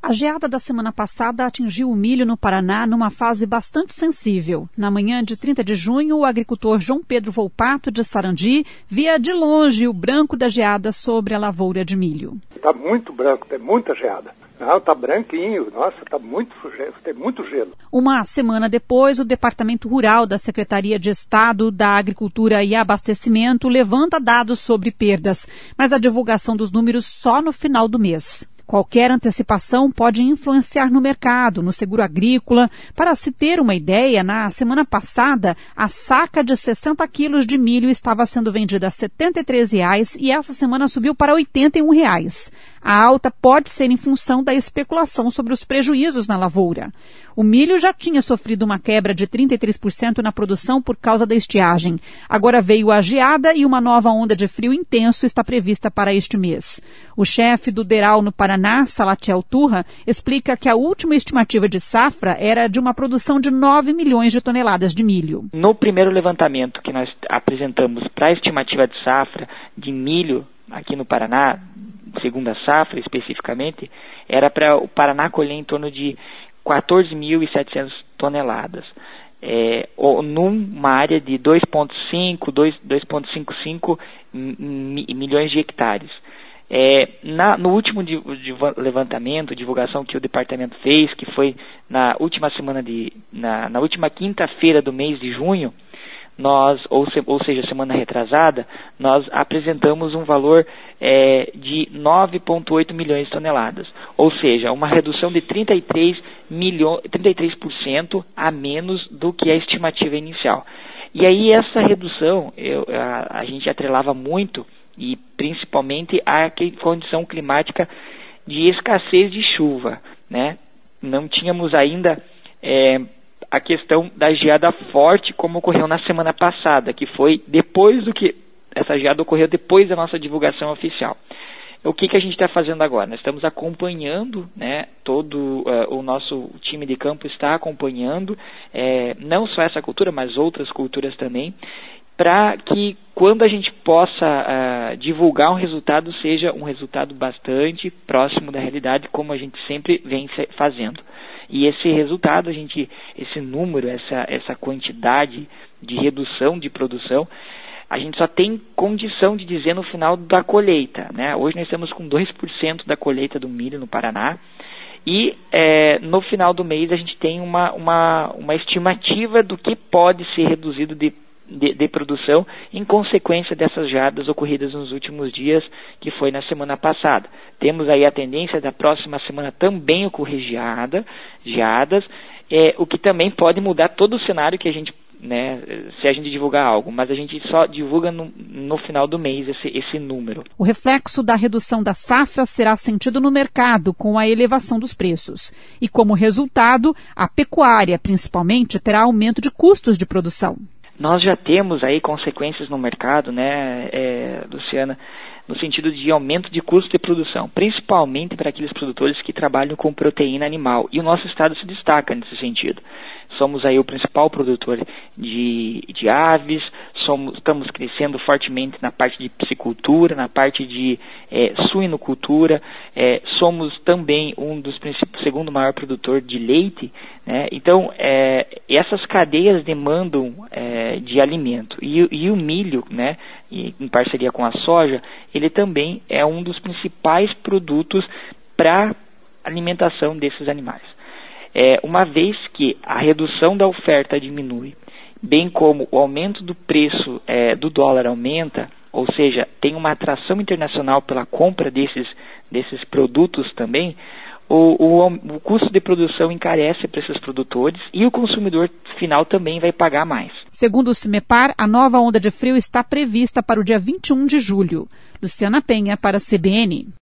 A geada da semana passada atingiu o milho no Paraná numa fase bastante sensível. Na manhã de 30 de junho, o agricultor João Pedro Volpato, de Sarandi, via de longe o branco da geada sobre a lavoura de milho. Está muito branco, tem muita geada. Não, está branquinho, nossa, está tem muito gelo. Uma semana depois, o Departamento Rural da Secretaria de Estado da Agricultura e Abastecimento levanta dados sobre perdas, mas a divulgação dos números só no final do mês. Qualquer antecipação pode influenciar no mercado, no seguro agrícola. Para se ter uma ideia, na semana passada, a saca de 60 quilos de milho estava sendo vendida a R$ 73,00 e essa semana subiu para R$ 81,00. A alta pode ser em função da especulação sobre os prejuízos na lavoura. O milho já tinha sofrido uma quebra de 33% na produção por causa da estiagem. Agora veio a geada e uma nova onda de frio intenso está prevista para este mês. O chefe do DERAL no Paraná, Salatiel Turra, explica que a última estimativa de safra era de uma produção de 9 milhões de toneladas de milho. No primeiro levantamento que nós apresentamos para a estimativa de safra de milho aqui no Paraná, segunda safra especificamente, era para o Paraná colher em torno de 14.700 toneladas, numa área de 2,55 milhões de hectares. No último levantamento, divulgação que o departamento fez, que foi na última na última quinta-feira do mês de junho, ou seja, semana retrasada, nós apresentamos um valor de 9,8 milhões de toneladas, ou seja, uma redução de 33% a menos do que a estimativa inicial. E aí essa redução, a gente atrelava muito, e principalmente a condição climática de escassez de chuva, né? Não tínhamos ainda a questão da geada forte, como ocorreu na semana passada, que foi depois do que essa geada ocorreu depois da nossa divulgação oficial. O que a gente está fazendo agora? Nós estamos acompanhando, né, todo o nosso time de campo está acompanhando, não só essa cultura, mas outras culturas também, para que quando a gente possa divulgar um resultado, seja um resultado bastante próximo da realidade, como a gente sempre vem fazendo. E esse resultado, esse número, essa quantidade de redução de produção, a gente só tem condição de dizer no final da colheita, né? Hoje nós estamos com 2% da colheita do milho no Paraná e no final do mês a gente tem uma estimativa do que pode ser reduzido de produção em consequência dessas geadas ocorridas nos últimos dias, que foi na semana passada. Temos aí a tendência da próxima semana também ocorrer geadas, o que também pode mudar todo o cenário que a gente, né, se a gente divulgar algo, mas a gente só divulga no final do mês esse número. O reflexo da redução da safra será sentido no mercado com a elevação dos preços. E como resultado, a pecuária, principalmente, terá aumento de custos de produção. Nós já temos aí consequências no mercado, né, Luciana, no sentido de aumento de custo de produção, principalmente para aqueles produtores que trabalham com proteína animal. E o nosso estado se destaca nesse sentido. Somos aí o principal produtor de aves, estamos crescendo fortemente na parte de piscicultura, na parte de suinocultura, somos também segundo maior produtor de leite, né? Então, essas cadeias demandam de alimento. E o milho, né, em parceria com a soja, ele também é um dos principais produtos para alimentação desses animais. Uma vez que a redução da oferta diminui, bem como o aumento do preço do dólar aumenta, ou seja, tem uma atração internacional pela compra desses produtos também, o custo de produção encarece para esses produtores e o consumidor final também vai pagar mais. Segundo o CIMEPAR, a nova onda de frio está prevista para o dia 21 de julho. Luciana Penha, para a CBN.